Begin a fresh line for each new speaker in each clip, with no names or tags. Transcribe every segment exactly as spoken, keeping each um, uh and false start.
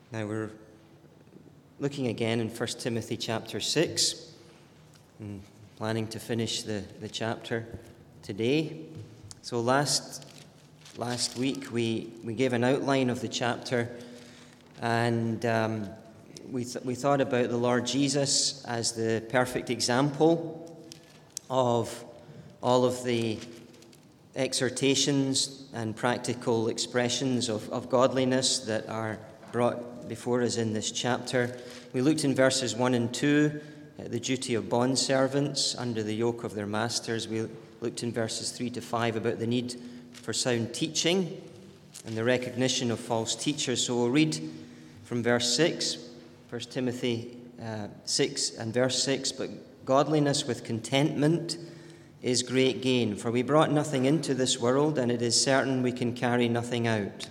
Now we're looking again in First Timothy chapter six, and planning to finish the, the chapter today. So last last week we, we gave an outline of the chapter, and um, we, th- we thought about the Lord Jesus as the perfect example of all of the exhortations and practical expressions of, of godliness that are brought before us in this chapter. We looked in verses one and two at the duty of bondservants under the yoke of their masters. We looked in verses three to five about the need for sound teaching and the recognition of false teachers. So we'll read from verse six, First Timothy uh, six and verse six. But godliness with contentment is great gain, for we brought nothing into this world, and it is certain we can carry nothing out.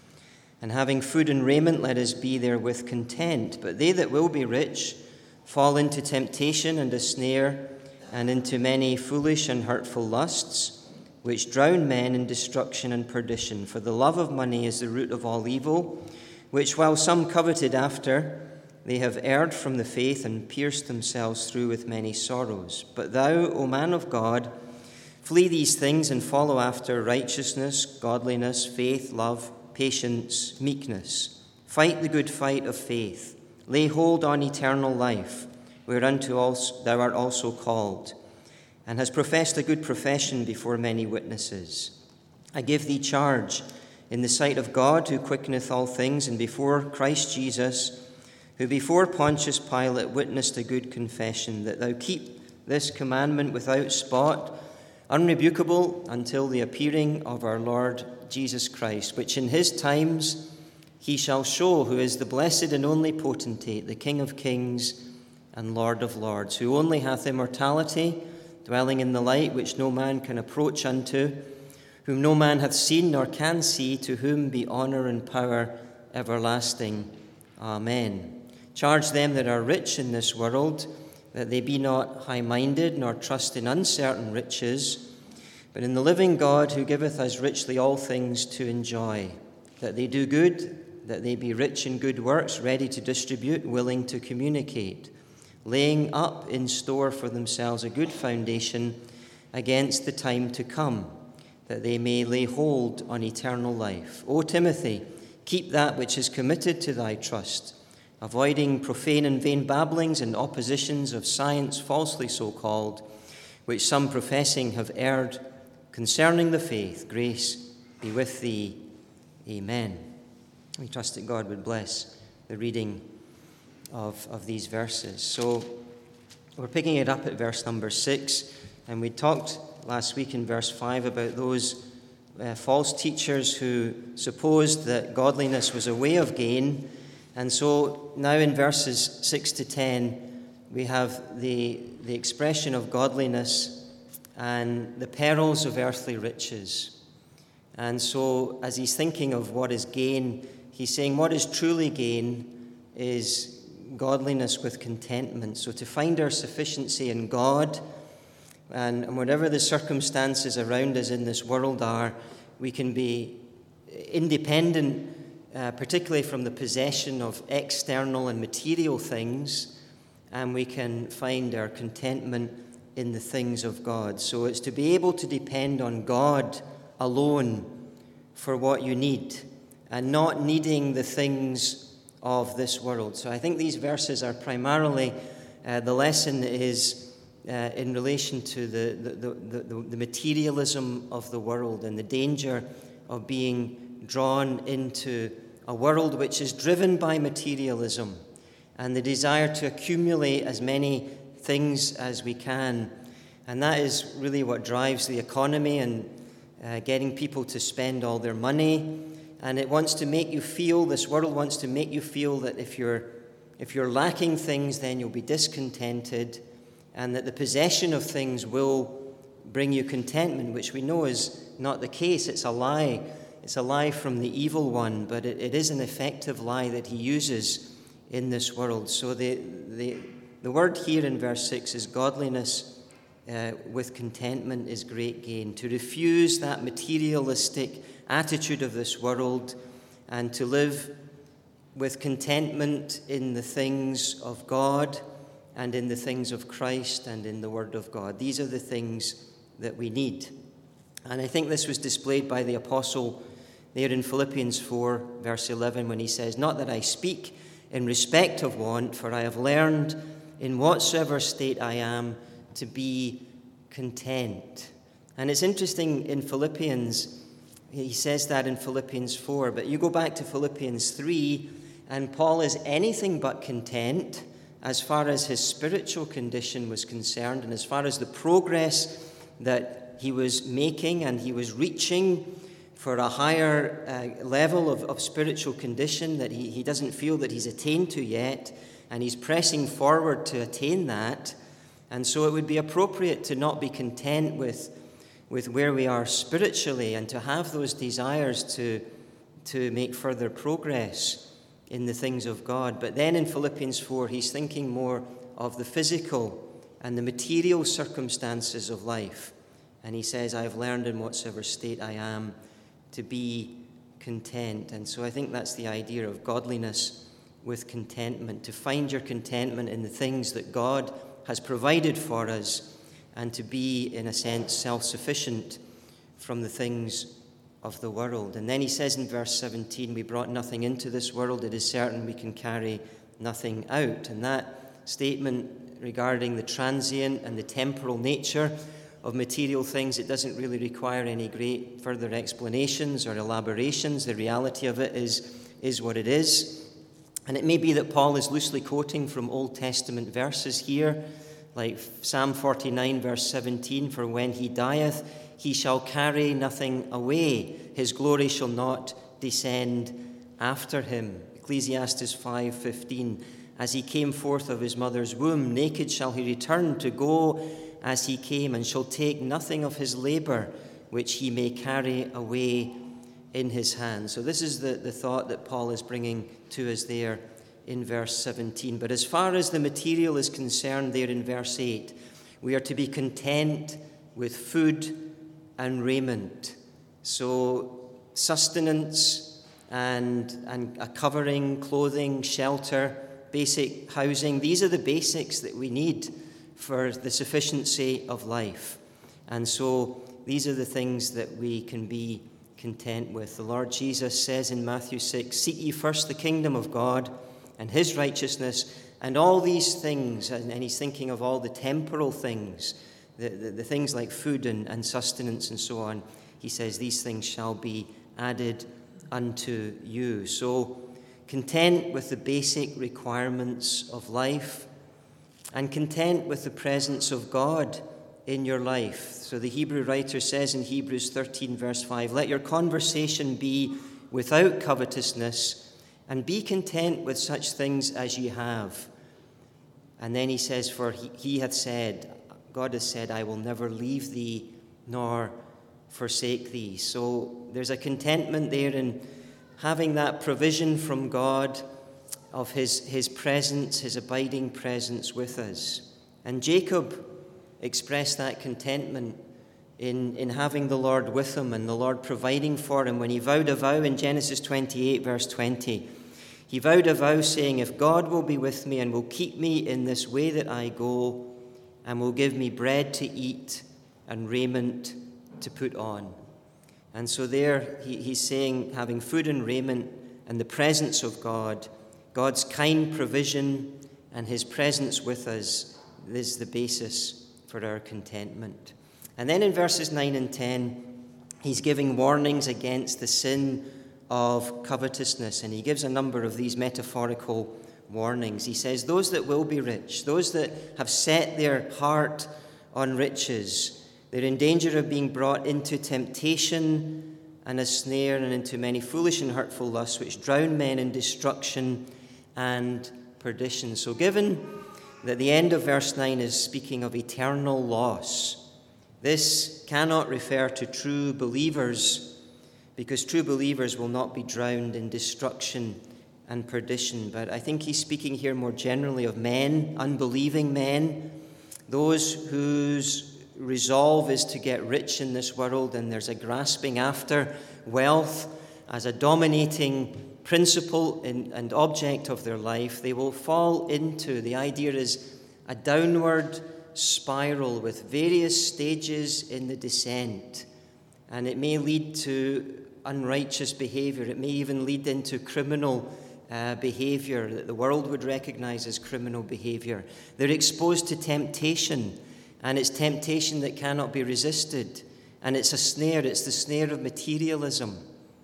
And having food and raiment, let us be therewith content. But they that will be rich fall into temptation and a snare, and into many foolish and hurtful lusts, which drown men in destruction and perdition. For the love of money is the root of all evil, which while some coveted after, they have erred from the faith and pierced themselves through with many sorrows. But thou, O man of God, flee these things and follow after righteousness, godliness, faith, love, patience, meekness. Fight the good fight of faith. Lay hold on eternal life, whereunto also thou art also called, and hast professed a good profession before many witnesses. I give thee charge in the sight of God, who quickeneth all things, and before Christ Jesus, who before Pontius Pilate witnessed a good confession, that thou keep this commandment without spot, unrebukable, until the appearing of our Lord Jesus Christ, which in his times he shall show, who is the blessed and only potentate, the King of kings and Lord of lords, who only hath immortality, dwelling in the light which no man can approach unto, whom no man hath seen nor can see, to whom be honour and power everlasting. Amen. Charge them that are rich in this world, that they be not high-minded, nor trust in uncertain riches, but in the living God, who giveth us richly all things to enjoy, that they do good, that they be rich in good works, ready to distribute, willing to communicate, laying up in store for themselves a good foundation against the time to come, that they may lay hold on eternal life. O Timothy, keep that which is committed to thy trust, avoiding profane and vain babblings and oppositions of science falsely so called, which some professing have erred concerning the faith. Grace be with thee. Amen. We trust that God would bless the reading of, of these verses. So we're picking it up at verse number six, and we talked last week in verse five about those uh, false teachers who supposed that godliness was a way of gain. And so now in verses six to ten, we have the, the expression of godliness and the perils of earthly riches. And so as he's thinking of what is gain, he's saying what is truly gain is godliness with contentment. So to find our sufficiency in God, and, and whatever the circumstances around us in this world are, we can be independent, uh, particularly from the possession of external and material things, and we can find our contentment in the things of God. So it's to be able to depend on God alone for what you need, and not needing the things of this world. So I think these verses are primarily, uh, the lesson is uh, in relation to the, the, the, the, the materialism of the world and the danger of being drawn into a world which is driven by materialism and the desire to accumulate as many things as we can. And that is really what drives the economy and uh, getting people to spend all their money. And it wants to make you feel, this world wants to make you feel that if you're if you're lacking things, then you'll be discontented, and that the possession of things will bring you contentment, which we know is not the case. It's a lie. It's a lie from the evil one, but it, it is an effective lie that he uses in this world. So the the, the word here in verse six is godliness uh, with contentment is great gain. To refuse that materialistic attitude of this world and to live with contentment in the things of God and in the things of Christ and in the Word of God. These are the things that we need. And I think this was displayed by the apostle there in Philippians four, verse eleven, when he says, "Not that I speak in respect of want, for I have learned in whatsoever state I am to be content." And it's interesting in Philippians, he says that in Philippians four, but you go back to Philippians three, and Paul is anything but content as far as his spiritual condition was concerned and as far as the progress that he was making and he was reaching for a higher uh, level of, of spiritual condition that he, he doesn't feel that he's attained to yet, and he's pressing forward to attain that. And so it would be appropriate to not be content with, with where we are spiritually and to have those desires to, to make further progress in the things of God. But then in Philippians four, he's thinking more of the physical and the material circumstances of life. And he says, "I have learned in whatsoever state I am to be content." And so I think that's the idea of godliness with contentment, to find your contentment in the things that God has provided for us and to be, in a sense, self-sufficient from the things of the world. And then he says in verse seventeen, "We brought nothing into this world. It is certain we can carry nothing out." And that statement regarding the transient and the temporal nature of material things, it doesn't really require any great further explanations or elaborations. The reality of it is, is what it is. And it may be that Paul is loosely quoting from Old Testament verses here, like Psalm forty-nine, verse seventeen, "For when he dieth, he shall carry nothing away. His glory shall not descend after him." Ecclesiastes five fifteen, "As he came forth of his mother's womb, naked shall he return to go as he came, and shall take nothing of his labor, which he may carry away in his hand." So this is the, the thought that Paul is bringing to us there in verse seventeen. But as far as the material is concerned there in verse eight, we are to be content with food and raiment. So sustenance and, and a covering, clothing, shelter, basic housing, these are the basics that we need for the sufficiency of life. And so these are the things that we can be content with. The Lord Jesus says in Matthew six, "Seek ye first the kingdom of God and his righteousness, and all these things," and, and he's thinking of all the temporal things, the, the, the things like food and, and sustenance and so on. He says, "These things shall be added unto you." So content with the basic requirements of life, and content with the presence of God in your life. So the Hebrew writer says in Hebrews thirteen, verse five, "Let your conversation be without covetousness, and be content with such things as ye have." And then he says, "For he, he hath said," God has said, "I will never leave thee nor forsake thee." So there's a contentment there in having that provision from God of his, his presence, his abiding presence with us. And Jacob expressed that contentment in, in having the Lord with him and the Lord providing for him when he vowed a vow in Genesis twenty-eight, verse twenty. He vowed a vow saying, "If God will be with me and will keep me in this way that I go, and will give me bread to eat and raiment to put on." And so there he, he's saying, having food and raiment and the presence of God, God's kind provision and his presence with us is the basis for our contentment. And then in verses nine and ten, he's giving warnings against the sin of covetousness, and he gives a number of these metaphorical warnings. He says, "Those that will be rich, those that have set their heart on riches, they're in danger of being brought into temptation and a snare and into many foolish and hurtful lusts, which drown men in destruction and perdition." So given that the end of verse nine is speaking of eternal loss, this cannot refer to true believers, because true believers will not be drowned in destruction and perdition. But I think he's speaking here more generally of men, unbelieving men, those whose resolve is to get rich in this world, and there's a grasping after wealth as a dominating principle in, and object of their life, they will fall into, the idea is, a downward spiral with various stages in the descent. And it may lead to unrighteous behavior. It may even lead into criminal uh, behavior that the world would recognize as criminal behavior. They're exposed to temptation, and it's temptation that cannot be resisted. And it's a snare. It's the snare of materialism.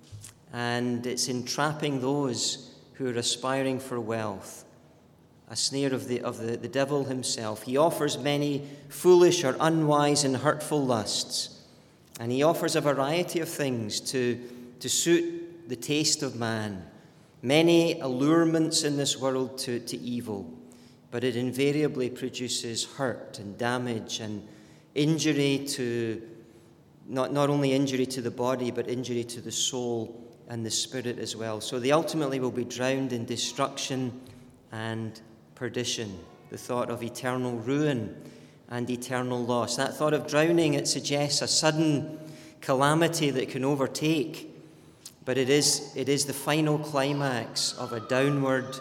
And it's entrapping those who are aspiring for wealth. A snare of the of the, the devil himself. He offers many foolish or unwise and hurtful lusts. And he offers a variety of things to, to suit the taste of man. Many allurements in this world to, to evil. But it invariably produces hurt and damage and injury to, not, not only injury to the body, but injury to the soul and the spirit as well. So they ultimately will be drowned in destruction and perdition. The thought of eternal ruin and eternal loss. That thought of drowning, it suggests a sudden calamity that can overtake, but it is, it is the final climax of a downward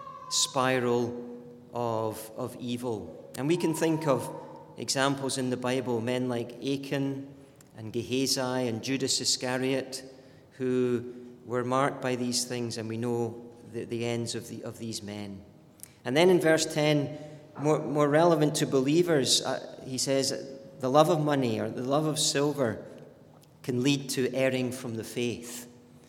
spiral of, of evil. And we can think of examples in the Bible, men like Achan and Gehazi and Judas Iscariot, who were marked by these things, and we know the, the ends of, the, of these men. And then in verse ten, More, more relevant to believers, uh, he says, the love of money or the love of silver can lead to erring from the faith.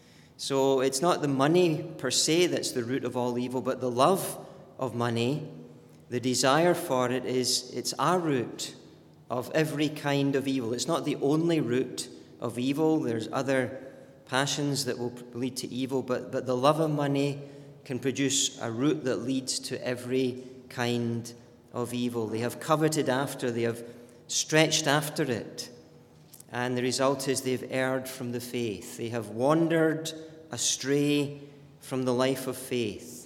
So it's not the money per se that's the root of all evil, but the love of money, the desire for it, is it's our root of every kind of evil. It's not the only root of evil. There's other passions that will lead to evil, but, but the love of money can produce a root that leads to every kind of evil. They have coveted after, they have stretched after it, and the result is they've erred from the faith. They have wandered astray from the life of faith,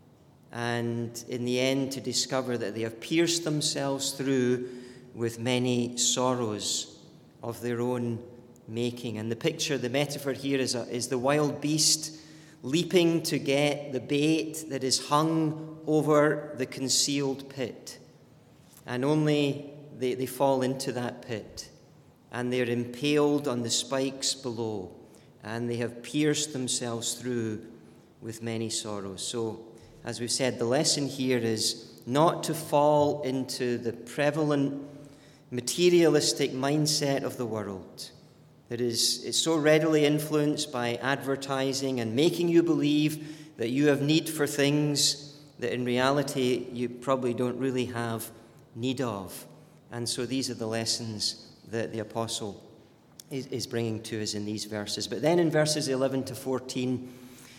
and in the end to discover that they have pierced themselves through with many sorrows of their own making. And the picture, the metaphor here is, a, is the wild beast leaping to get the bait that is hung over the concealed pit. And only they, they fall into that pit, and they're impaled on the spikes below, and they have pierced themselves through with many sorrows. So, as we've said, the lesson here is not to fall into the prevalent materialistic mindset of the world that is, is so readily influenced by advertising and making you believe that you have need for things that in reality you probably don't really have need of. And so these are the lessons that the apostle is, is bringing to us in these verses. But then in verses eleven to fourteen,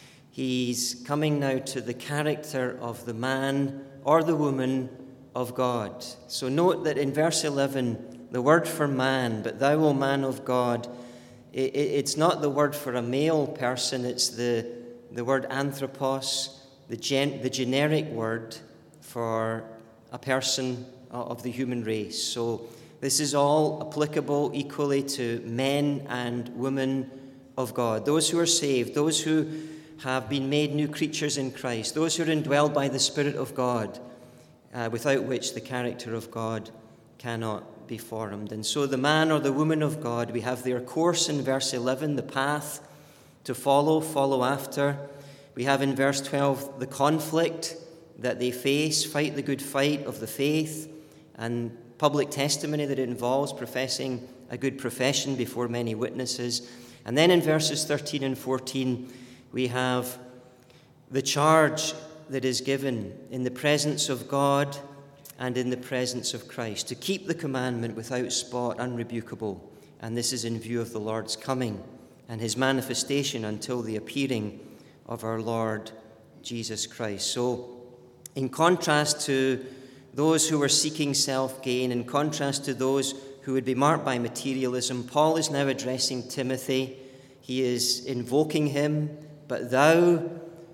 he's coming now to the character of the man or the woman of God. So note that in verse eleven, the word for man, but thou, O man of God, it, it's not the word for a male person, it's the, the word anthropos, the, gen, the generic word for a person of the human race. So this is all applicable equally to men and women of God, those who are saved, those who have been made new creatures in Christ, those who are indwelled by the Spirit of God, uh, without which the character of God cannot be formed. And so the man or the woman of God, we have their course in verse eleven, the path to follow, follow after. We have in verse twelve the conflict that they face, fight the good fight of the faith, and public testimony that it involves, professing a good profession before many witnesses. And then in verses thirteen and fourteen, we have the charge that is given in the presence of God and in the presence of Christ, to keep the commandment without spot, unrebukable. And this is in view of the Lord's coming and his manifestation until the appearing of our Lord Jesus Christ. So, in contrast to those who were seeking self-gain, in contrast to those who would be marked by materialism, Paul is now addressing Timothy. He is invoking him, but thou,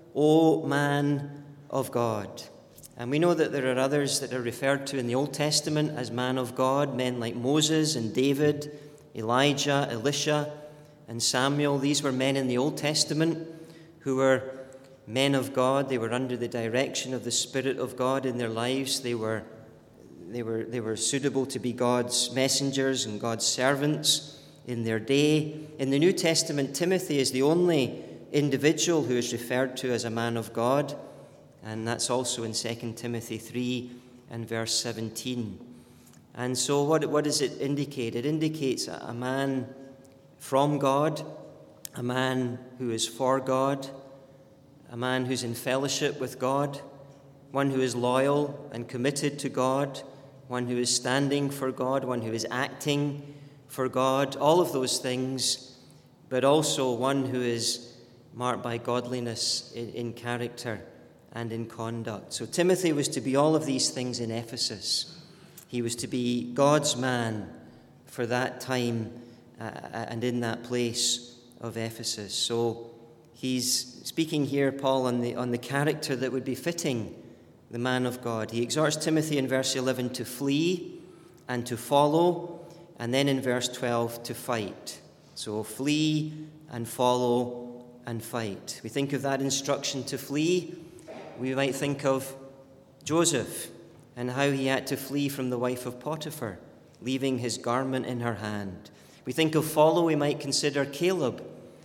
O man of God. And we know that there are others that are referred to in the Old Testament as man of God, men like Moses and David, Elijah, Elisha, and Samuel. These were men in the Old Testament who were men of God. They were under the direction of the Spirit of God in their lives. They were, they were, they were suitable to be God's messengers and God's servants in their day. In the New Testament, Timothy is the only individual who is referred to as a man of God, and that's also in Second Timothy three and verse seventeen. And so what, what does it indicate? It indicates a, a man from God, a man who is for God, a man who's in fellowship with God, one who is loyal and committed to God, one who is standing for God, one who is acting for God, all of those things, but also one who is marked by godliness in, in character and in conduct. So Timothy was to be all of these things in Ephesus. He was to be God's man for that time uh, and in that place of Ephesus. So he's speaking here, Paul, on the, on the character that would be fitting the man of God. He exhorts Timothy in verse eleven to flee and to follow, and then in verse twelve to fight. So flee and follow and fight. We think of that instruction to flee. We might think of Joseph and how he had to flee from the wife of Potiphar, leaving his garment in her hand. We think of follow, we might consider Caleb,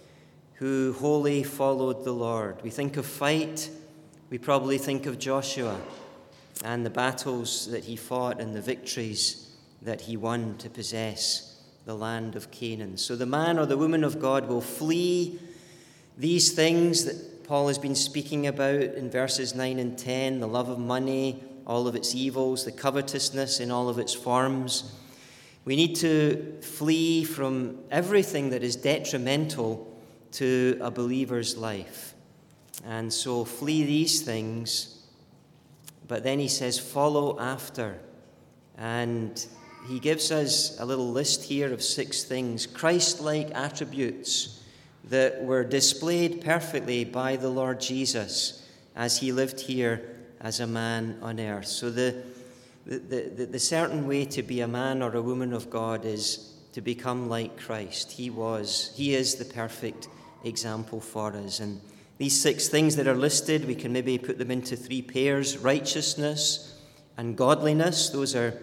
who wholly followed the Lord. We think of fight, we probably think of Joshua and the battles that he fought and the victories that he won to possess the land of Canaan. So the man or the woman of God will flee these things that Paul has been speaking about in verses nine and ten, the love of money, all of its evils, the covetousness in all of its forms. We need to flee from everything that is detrimental to a believer's life. And so flee these things, but then he says follow after. And he gives us a little list here of six things, Christ-like attributes that were displayed perfectly by the Lord Jesus as he lived here as a man on earth. So the, the, the, the certain way to be a man or a woman of God is to become like Christ. He was, he is the perfect example for us. And these six things that are listed, we can maybe put them into three pairs: righteousness and godliness. Those are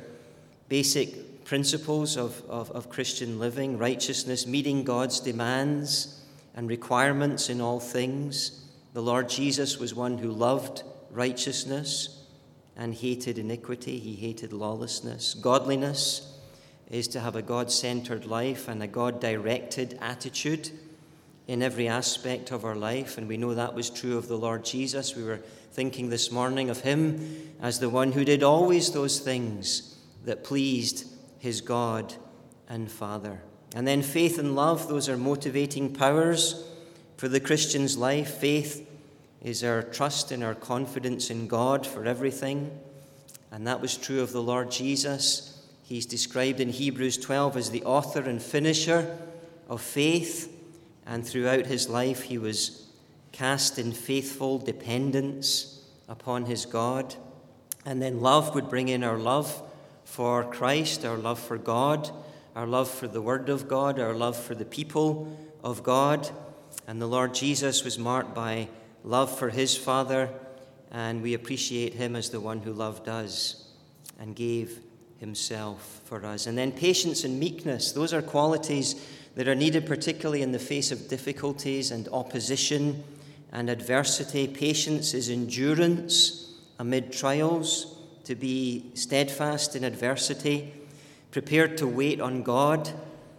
basic principles of, of, of Christian living. Righteousness, meeting God's demands and requirements in all things. The Lord Jesus was one who loved righteousness and hated iniquity. He hated lawlessness. Godliness is to have a God-centered life and a God-directed attitude in every aspect of our life, and we know that was true of the Lord Jesus. We were thinking this morning of him as the one who did always those things that pleased his God and Father. And then faith and love, those are motivating powers for the Christian's life. Faith is our trust and our confidence in God for everything, and that was true of the Lord Jesus. He's described in Hebrews twelve as the author and finisher of faith, and throughout his life he was cast in faithful dependence upon his God. And then love would bring in our love for Christ, our love for God, our love for the Word of God, our love for the people of God. And the Lord Jesus was marked by love for his Father, and we appreciate him as the one who loved us and gave himself for us. And then patience and meekness, those are qualities that are needed particularly in the face of difficulties and opposition and adversity. Patience is endurance amid trials, to be steadfast in adversity, prepared to wait on God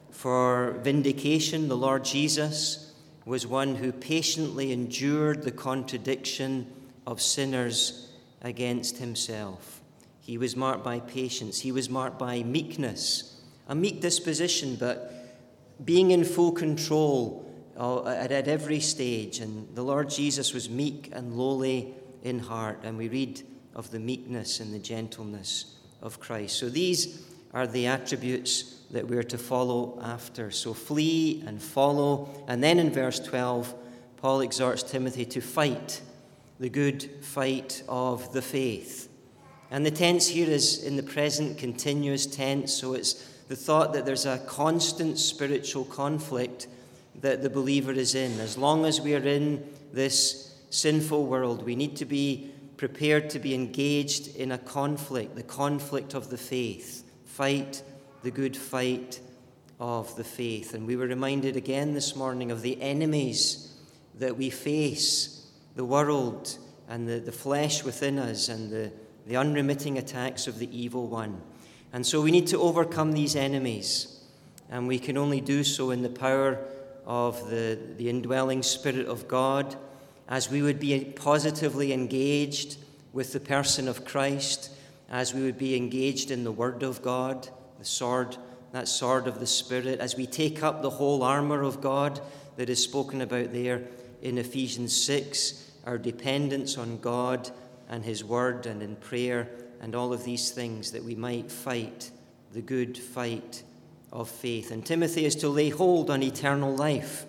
for vindication. The Lord Jesus was one who patiently endured the contradiction of sinners against himself. He was marked by patience. He was marked by meekness, a meek disposition, but being in full control at, at every stage. And the Lord Jesus was meek and lowly in heart, and we read of the meekness and the gentleness of Christ. So these are the attributes that we're to follow after. So flee and follow. And then in verse twelve, Paul exhorts Timothy to fight the good fight of the faith. And the tense here is in the present continuous tense, so it's the thought that there's a constant spiritual conflict that the believer is in. As long as we are in this sinful world. We need to be prepared to be engaged in a conflict, the conflict of the faith. Fight the good fight of the faith. And we were reminded again this morning of the enemies that we face, the world and the, the flesh within us and the, the unremitting attacks of the evil one. And so we need to overcome these enemies, and we can only do so in the power of the, the indwelling Spirit of God, as we would be positively engaged with the person of Christ, as we would be engaged in the Word of God, the sword, that sword of the Spirit, as we take up the whole armor of God that is spoken about there in Ephesians six, our dependence on God and His Word and in prayer and all of these things, that we might fight the good fight of faith. And Timothy is to lay hold on eternal life.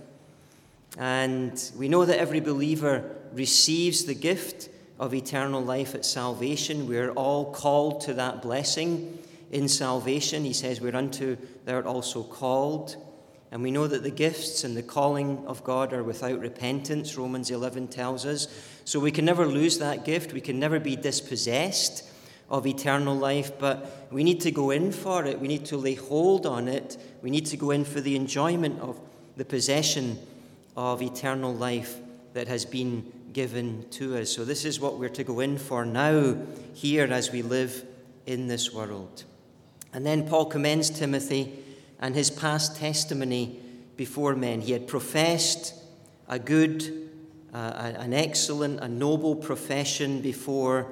And we know that every believer receives the gift of eternal life at salvation. We're all called to that blessing in salvation. He says, whereunto thou art also called. And we know that the gifts and the calling of God are without repentance, Romans eleven tells us. So we can never lose that gift. We can never be dispossessed of eternal life, but we need to go in for it. We need to lay hold on it. We need to go in for the enjoyment of the possession of eternal life that has been given to us. So this is what we're to go in for now, here as we live in this world. And then Paul commends Timothy and his past testimony before men. He had professed a good, uh, an excellent, a noble profession before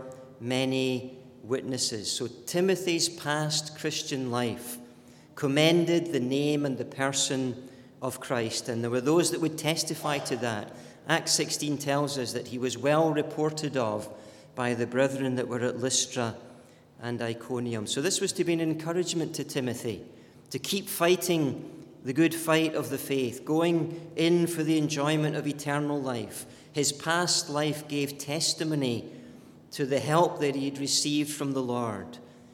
many witnesses. So Timothy's past Christian life commended the name and the person of Christ, and there were those that would testify to that. Acts sixteen tells us that he was well reported of by the brethren that were at Lystra and Iconium. So this was to be an encouragement to Timothy to keep fighting the good fight of the faith, going in for the enjoyment of eternal life. His past life gave testimony to the help that he had received from the Lord,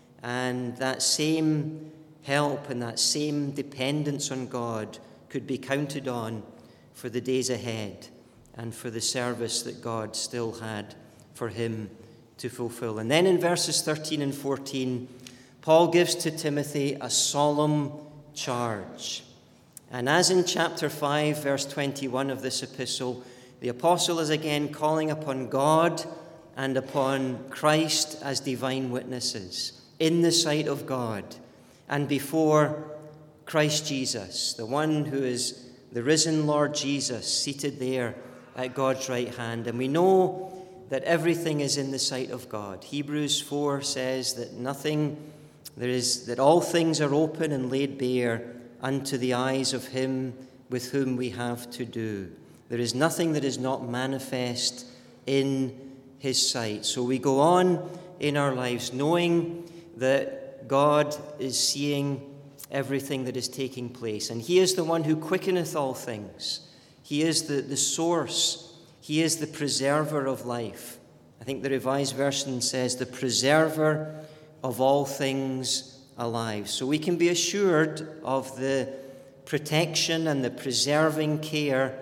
and that same help and that same dependence on God could be counted on for the days ahead and for the service that God still had for him to fulfill. And then in verses thirteen and fourteen, Paul gives to Timothy a solemn charge. And as in chapter five, verse twenty-one of this epistle, the apostle is again calling upon God and upon Christ as divine witnesses in the sight of God and before Christ Jesus, the one who is the risen Lord Jesus, seated there at God's right hand. And we know that everything is in the sight of God. Hebrews four says that nothing, there is, that all things are open and laid bare unto the eyes of him with whom we have to do. There is nothing that is not manifest in his sight. So we go on in our lives knowing that God is seeing everything that is taking place. And he is the one who quickeneth all things. He is the, the source. He is the preserver of life. I think the Revised Version says the preserver of all things alive. So we can be assured of the protection and the preserving care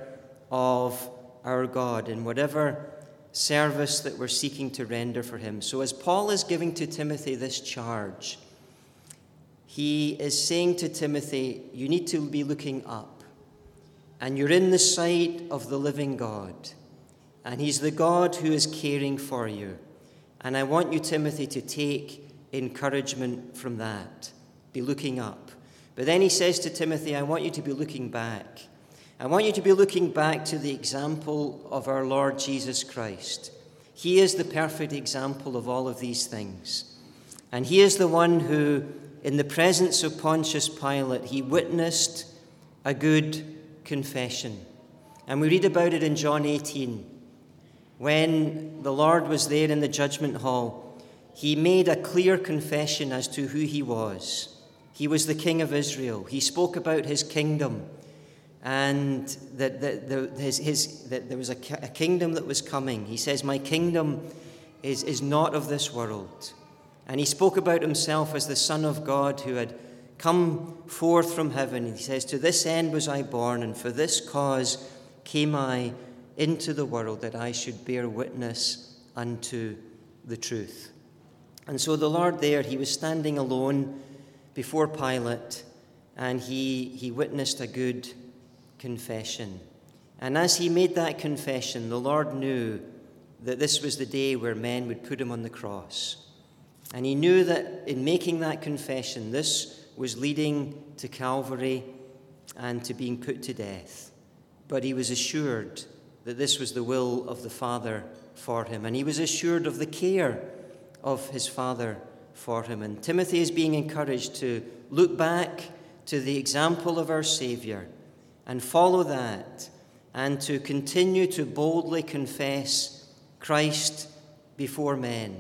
of our God in whatever service that we're seeking to render for him. So as Paul is giving to Timothy this charge, he is saying to Timothy, you need to be looking up, and you're in the sight of the living God, and he's the God who is caring for you. And I want you, Timothy, to take encouragement from that. Be looking up. But then he says to Timothy, I want you to be looking back. I want you to be looking back to the example of our Lord Jesus Christ. He is the perfect example of all of these things. And he is the one who, in the presence of Pontius Pilate, he witnessed a good confession. And we read about it in John eighteen. When the Lord was there in the judgment hall, he made a clear confession as to who he was. He was the King of Israel. He spoke about his kingdom, and that, that, that, his, his, that there was a, a kingdom that was coming. He says, my kingdom is, is not of this world. And he spoke about himself as the Son of God who had come forth from heaven. He says, to this end was I born, and for this cause came I into the world that I should bear witness unto the truth. And so the Lord there, he was standing alone before Pilate, and he, he witnessed a good confession. And as he made that confession, the Lord knew that this was the day where men would put him on the cross. And he knew that in making that confession, this was leading to Calvary and to being put to death. But he was assured that this was the will of the Father for him. And he was assured of the care of his Father for him. And Timothy is being encouraged to look back to the example of our Savior and follow that, and to continue to boldly confess Christ before men,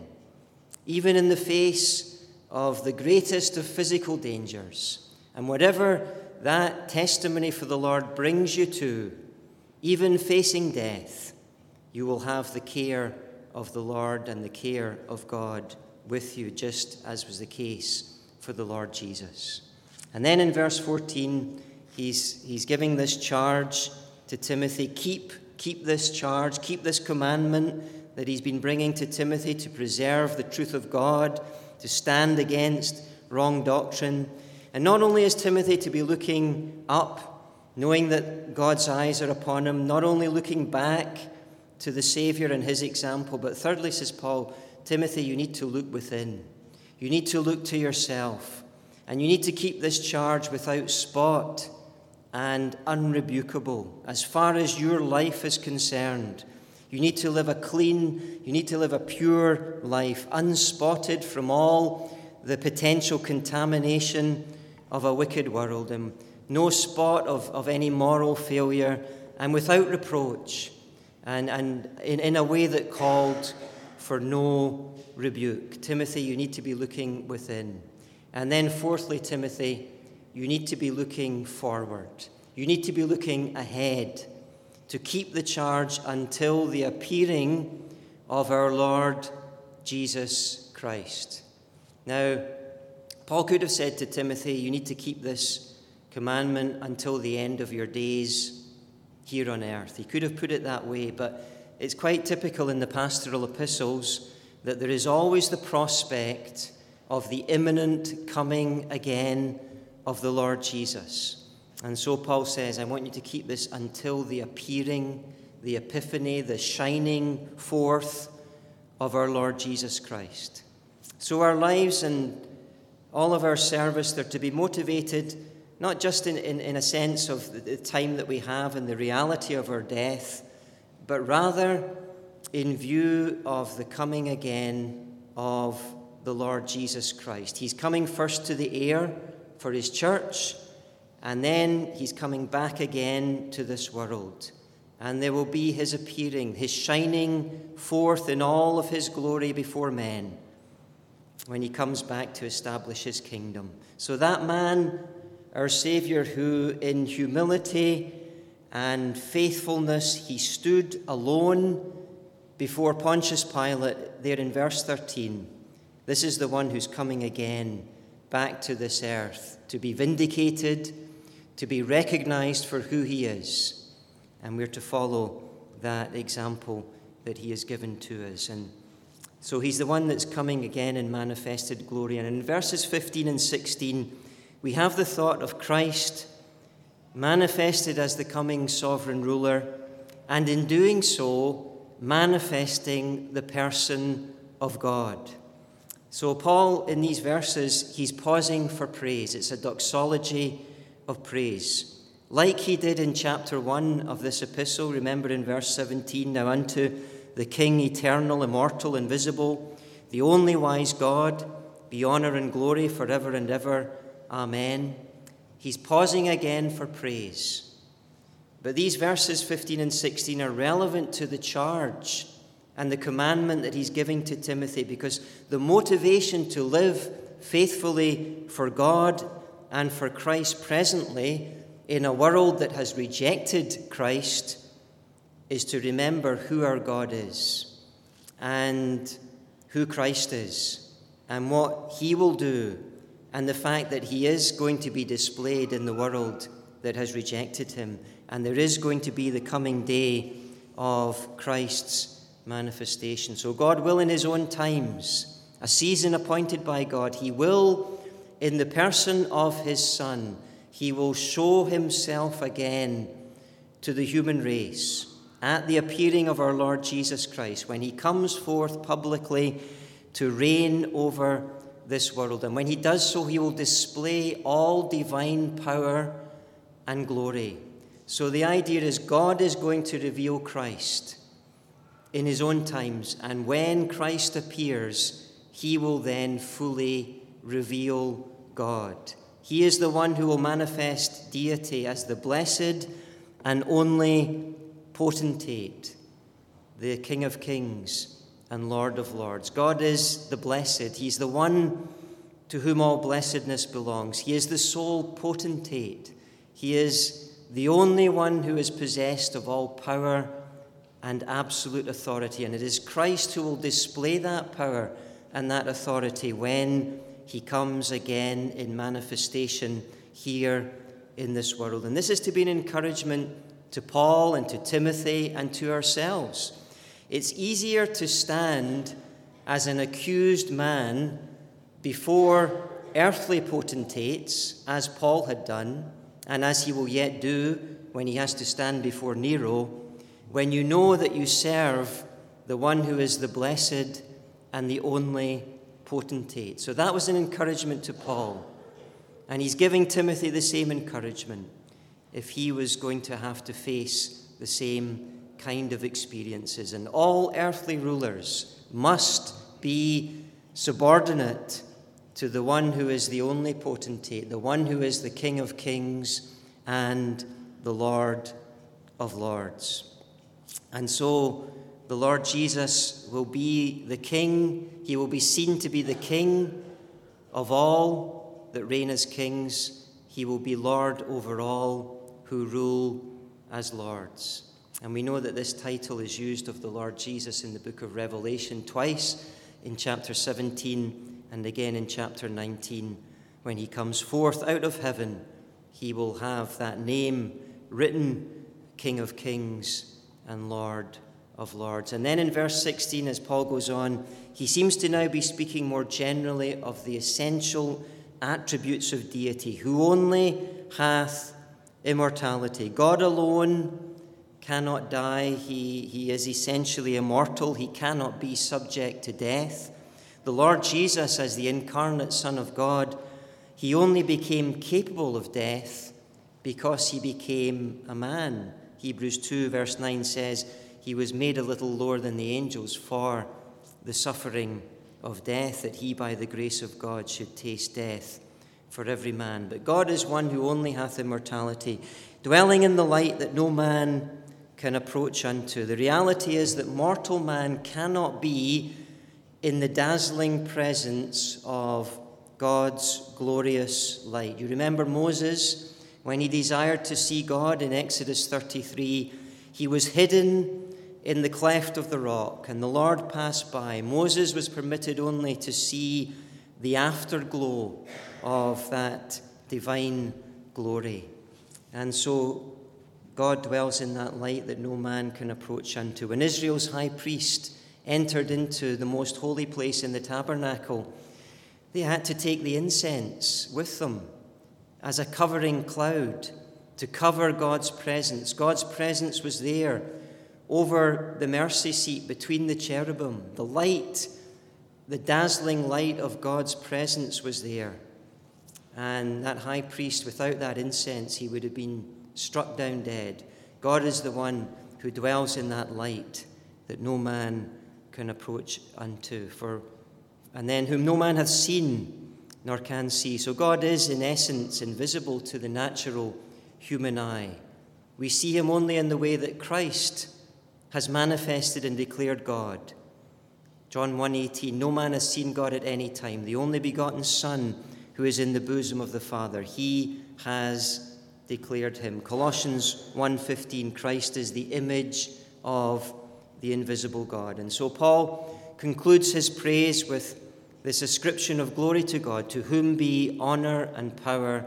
even in the face of the greatest of physical dangers. And whatever that testimony for the Lord brings you to, even facing death, you will have the care of the Lord and the care of God with you, just as was the case for the Lord Jesus. And then in verse fourteen, he's, he's giving this charge to Timothy. Keep, keep this charge, keep this commandment that he's been bringing to Timothy to preserve the truth of God, to stand against wrong doctrine. And not only is Timothy to be looking up, knowing that God's eyes are upon him, not only looking back to the Savior and his example, but thirdly, says Paul, Timothy, you need to look within. You need to look to yourself, and you need to keep this charge without spot and unrebukable. As far as your life is concerned, you need to live a clean, you need to live a pure life, unspotted from all the potential contamination of a wicked world, and no spot of, of any moral failure, and without reproach, and, and in, in a way that called for no rebuke. Timothy, you need to be looking within. And then fourthly, Timothy, you need to be looking forward. You need to be looking ahead to keep the charge until the appearing of our Lord Jesus Christ. Now, Paul could have said to Timothy, you need to keep this commandment until the end of your days here on earth. He could have put it that way, but it's quite typical in the pastoral epistles that there is always the prospect of the imminent coming again of the Lord Jesus. And so Paul says, I want you to keep this until the appearing, the epiphany, the shining forth of our Lord Jesus Christ. So our lives and all of our service, they're to be motivated not just in, in, in a sense of the time that we have and the reality of our death, but rather in view of the coming again of the Lord Jesus Christ. He's coming first to the air for his church, and then he's coming back again to this world. And there will be his appearing, his shining forth in all of his glory before men when he comes back to establish his kingdom. So that man, our Savior, who in humility and faithfulness, he stood alone before Pontius Pilate, there in verse thirteen. This is the one who's coming again back to this earth to be vindicated, to be recognized for who he is. And we're to follow that example that he has given to us. And so he's the one that's coming again in manifested glory. And in verses fifteen and sixteen, we have the thought of Christ manifested as the coming sovereign ruler, and in doing so, manifesting the person of God. So Paul, in these verses, he's pausing for praise. It's a doxology of praise. Like he did in chapter one of this epistle, remember in verse seventeen, now unto the King, eternal, immortal, invisible, the only wise God, be honor and glory forever and ever. Amen. He's pausing again for praise. But these verses fifteen and sixteen are relevant to the charge and the commandment that he's giving to Timothy, because the motivation to live faithfully for God and for Christ presently in a world that has rejected Christ is to remember who our God is and who Christ is and what he will do, and the fact that he is going to be displayed in the world that has rejected him. And there is going to be the coming day of Christ's manifestation. So God will in his own times, a season appointed by God, he will, in the person of his Son, he will show himself again to the human race at the appearing of our Lord Jesus Christ, when he comes forth publicly to reign over this world. And when he does so, he will display all divine power and glory. So the idea is God is going to reveal Christ in his own times, and when Christ appears, he will then fully reveal God. He is the one who will manifest deity as the blessed and only potentate, the King of Kings and Lord of Lords. God is the blessed. He's the one to whom all blessedness belongs. He is the sole potentate. He is the only one who is possessed of all power and absolute authority. And it is Christ who will display that power and that authority when he comes again in manifestation here in this world. And this is to be an encouragement to Paul and to Timothy and to ourselves. It's easier to stand as an accused man before earthly potentates, as Paul had done, and as he will yet do when he has to stand before Nero, when you know that you serve the one who is the blessed and the only potentate. So that was an encouragement to Paul. And he's giving Timothy the same encouragement if he was going to have to face the same kind of experiences. And all earthly rulers must be subordinate to the one who is the only potentate, the one who is the King of Kings and the Lord of Lords. And so the Lord Jesus will be the King. He will be seen to be the King of all that reign as kings. He will be Lord over all who rule as lords. And we know that this title is used of the Lord Jesus in the book of Revelation twice, in chapter seventeen and again in chapter nineteen. When he comes forth out of heaven, he will have that name written, King of Kings and Lord of Lords. And then in verse sixteen, as Paul goes on, he seems to now be speaking more generally of the essential attributes of deity, who only hath immortality. God alone cannot die. He, he is essentially immortal. He cannot be subject to death. The Lord Jesus, as the incarnate Son of God, he only became capable of death because he became a man. Hebrews two verse nine says, he was made a little lower than the angels for the suffering of death, that he by the grace of God should taste death for every man. But God is one who only hath immortality, dwelling in the light that no man can approach unto. The reality is that mortal man cannot be in the dazzling presence of God's glorious light. You remember Moses, when he desired to see God in Exodus thirty-three, he was hidden in the cleft of the rock, and the Lord passed by. Moses was permitted only to see the afterglow of that divine glory. And so God dwells in that light that no man can approach unto. When Israel's high priest entered into the most holy place in the tabernacle, they had to take the incense with them as a covering cloud to cover God's presence. God's presence was there over the mercy seat between the cherubim. The light, the dazzling light of God's presence was there. And that high priest, without that incense, he would have been struck down dead. God is the one who dwells in that light that no man can approach unto. For, and then whom no man hath seen nor can see. So God is, in essence, invisible to the natural human eye. We see him only in the way that Christ has manifested and declared God. John one eighteen, no man has seen God at any time. The only begotten Son who is in the bosom of the Father, he has declared him. Colossians one fifteen, Christ is the image of the invisible God. And so Paul concludes his praise with this ascription of glory to God, to whom be honor and power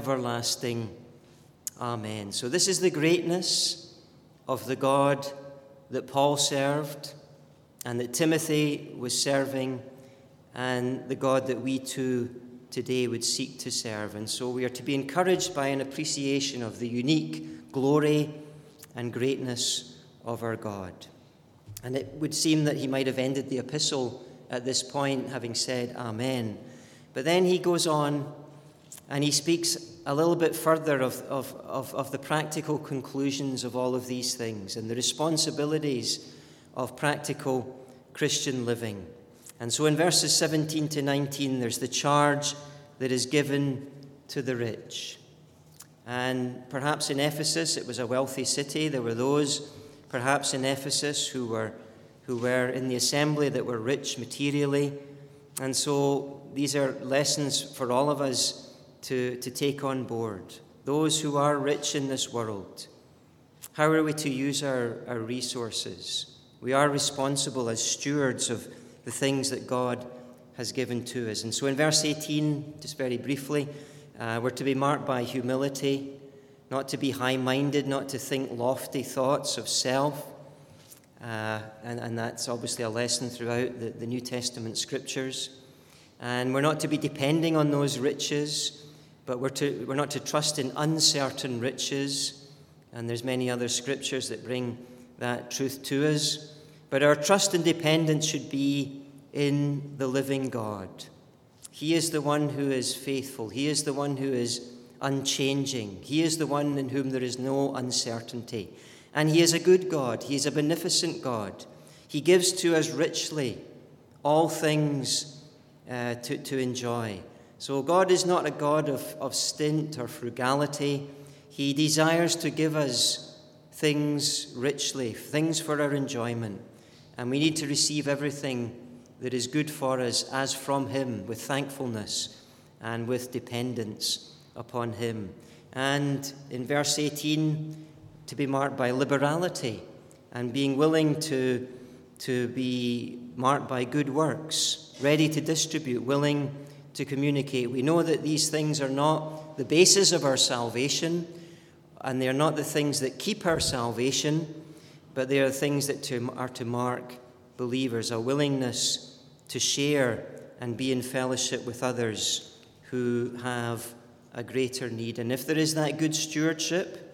everlasting. Amen. So this is the greatness of the God that Paul served and that Timothy was serving, and the God that we too today would seek to serve. And so we are to be encouraged by an appreciation of the unique glory and greatness of our God. And it would seem that he might have ended the epistle at this point, having said Amen. But then he goes on and he speaks a little bit further of, of, of, of the practical conclusions of all of these things and the responsibilities of practical Christian living. And so in verses seventeen to nineteen, there's the charge that is given to the rich. And perhaps in Ephesus, it was a wealthy city. There were those, perhaps in Ephesus, who were who were in the assembly that were rich materially. And so these are lessons for all of us to, to take on board. Those who are rich in this world, how are we to use our, our resources? We are responsible as stewards of the things that God has given to us. And so in verse eighteen, just very briefly, uh, we're to be marked by humility, not to be high-minded, not to think lofty thoughts of self. Uh, and, and that's obviously a lesson throughout the, the New Testament scriptures. And we're not to be depending on those riches, but we're, to, we're not to trust in uncertain riches. And there's many other scriptures that bring that truth to us. But our trust and dependence should be in the living God. He is the one who is faithful. He is the one who is unchanging. He is the one in whom there is no uncertainty. And he is a good God. He is a beneficent God. He gives to us richly all things uh, to, to enjoy. So God is not a God of, of stint or frugality. He desires to give us things richly, things for our enjoyment. And we need to receive everything that is good for us as from him, with thankfulness and with dependence upon him. And in verse eighteen, to be marked by liberality and being willing to, to be marked by good works, ready to distribute, willing to communicate. We know that these things are not the basis of our salvation, and they are not the things that keep our salvation, but they are things that to, are to mark believers, a willingness to share and be in fellowship with others who have a greater need. And if there is that good stewardship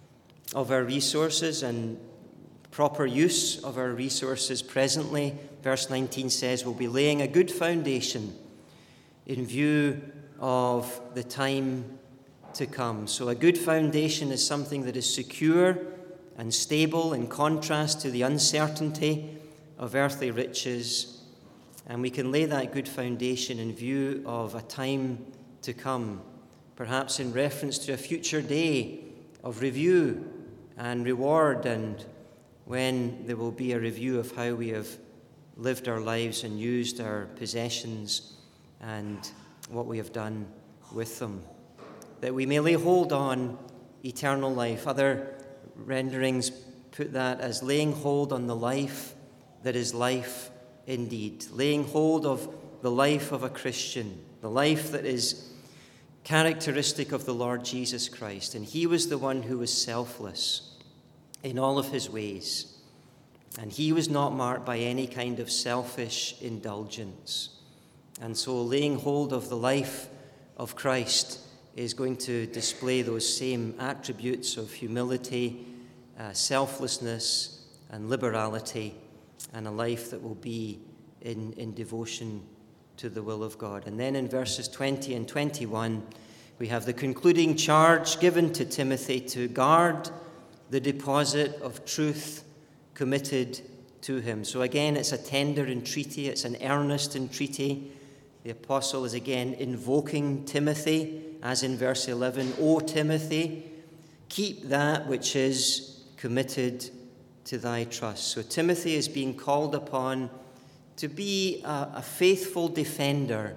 of our resources and proper use of our resources presently, verse nineteen says we'll be laying a good foundation in view of the time to come. So a good foundation is something that is secure and stable in contrast to the uncertainty of earthly riches. And we can lay that good foundation in view of a time to come, perhaps in reference to a future day of review and reward, and when there will be a review of how we have lived our lives and used our possessions and what we have done with them, that we may lay hold on eternal life. Other renderings put that as laying hold on the life that is life indeed, laying hold of the life of a Christian, the life that is characteristic of the Lord Jesus Christ. And he was the one who was selfless in all of his ways. And he was not marked by any kind of selfish indulgence. And so laying hold of the life of Christ is going to display those same attributes of humility, uh, selflessness, and liberality, and a life that will be in, in devotion to the will of God. And then in verses twenty and twenty-one, we have the concluding charge given to Timothy to guard the deposit of truth committed to him. So again, it's a tender entreaty, it's an earnest entreaty. The apostle is again invoking Timothy, as in verse eleven, O Timothy, keep that which is committed to thy trust. So Timothy is being called upon to be a, a faithful defender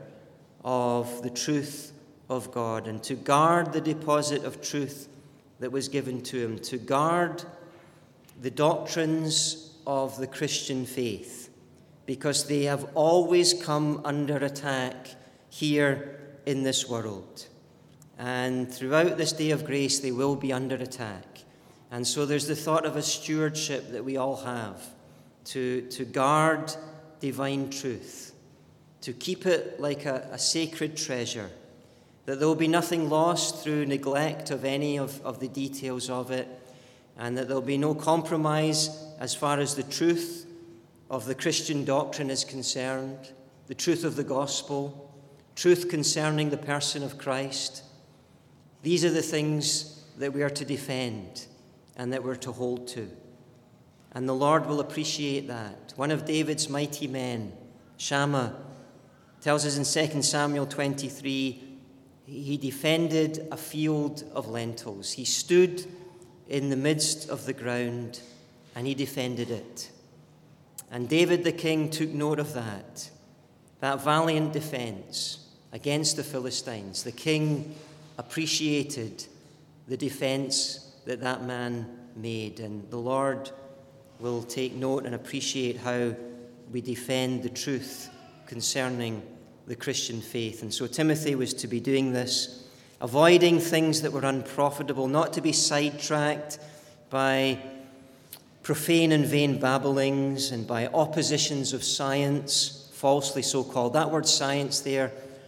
of the truth of God and to guard the deposit of truth that was given to him, to guard the doctrines of the Christian faith, because they have always come under attack here in this world. And throughout this day of grace, they will be under attack. And so there's the thought of a stewardship that we all have to, to guard divine truth, to keep it like a, a sacred treasure, that there will be nothing lost through neglect of any of, of the details of it, and that there will be no compromise as far as the truth of the Christian doctrine is concerned, the truth of the gospel, truth concerning the person of Christ. These are the things that we are to defend and that we're to hold to. And the Lord will appreciate that. One of David's mighty men, Shammah, tells us in Second Samuel twenty-three, he defended a field of lentils. He stood in the midst of the ground and he defended it. And David the king took note of that, that valiant defense against the Philistines. The king appreciated the defense that that man made, and the Lord will take note and appreciate how we defend the truth concerning the Christian faith. And so Timothy was to be doing this, avoiding things that were unprofitable, not to be sidetracked by profane and vain babblings and by oppositions of science, falsely so called. That word science there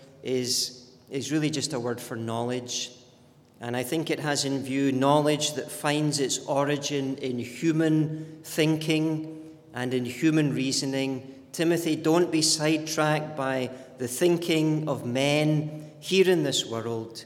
is, is really just a word for knowledge. And I think it has in view knowledge that finds its origin in human thinking and in human reasoning. Timothy, don't be sidetracked by the thinking of men here in this world,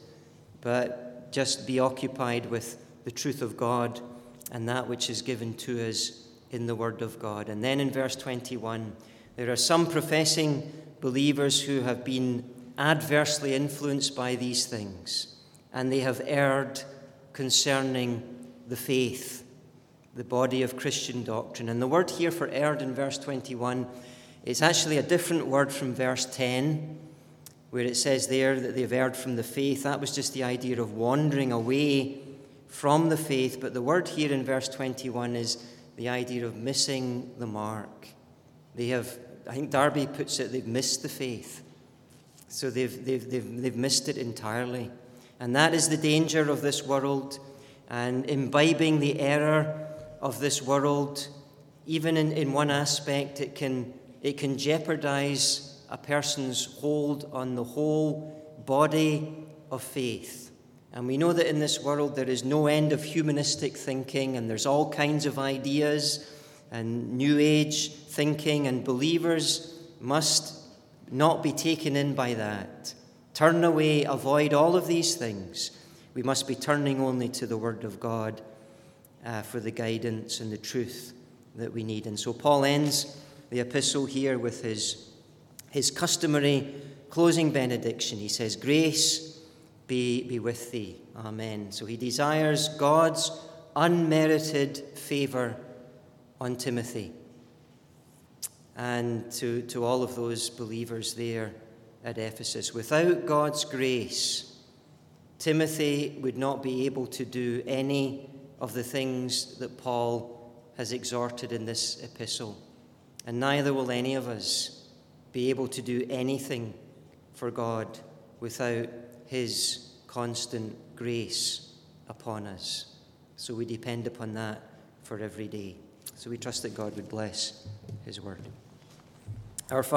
but just be occupied with the truth of God and that which is given to us in the Word of God. And then in verse twenty-one, there are some professing believers who have been adversely influenced by these things, and they have erred concerning the faith, the body of Christian doctrine. And the word here for erred in verse twenty-one is actually a different word from verse ten, where it says there that they've erred from the faith. That was just the idea of wandering away from the faith. But the word here in verse twenty-one is the idea of missing the mark. They have, I think Darby puts it, they've missed the faith. So they've, they've, they've, they've missed it entirely. And that is the danger of this world, and imbibing the error of this world. Even in, in one aspect, it can, it can jeopardize a person's hold on the whole body of faith. And we know that in this world there is no end of humanistic thinking, and there's all kinds of ideas and New Age thinking, and believers must not be taken in by that. Turn away, avoid all of these things. We must be turning only to the Word of God uh, for the guidance and the truth that we need. And so Paul ends the epistle here with his, his customary closing benediction. He says, "Grace be, be with thee." Amen. So he desires God's unmerited favor on Timothy and to, to all of those believers there at Ephesus. Without God's grace, Timothy would not be able to do any of the things that Paul has exhorted in this epistle. And neither will any of us be able to do anything for God without his constant grace upon us. So we depend upon that for every day. So we trust that God would bless his word. Our Father,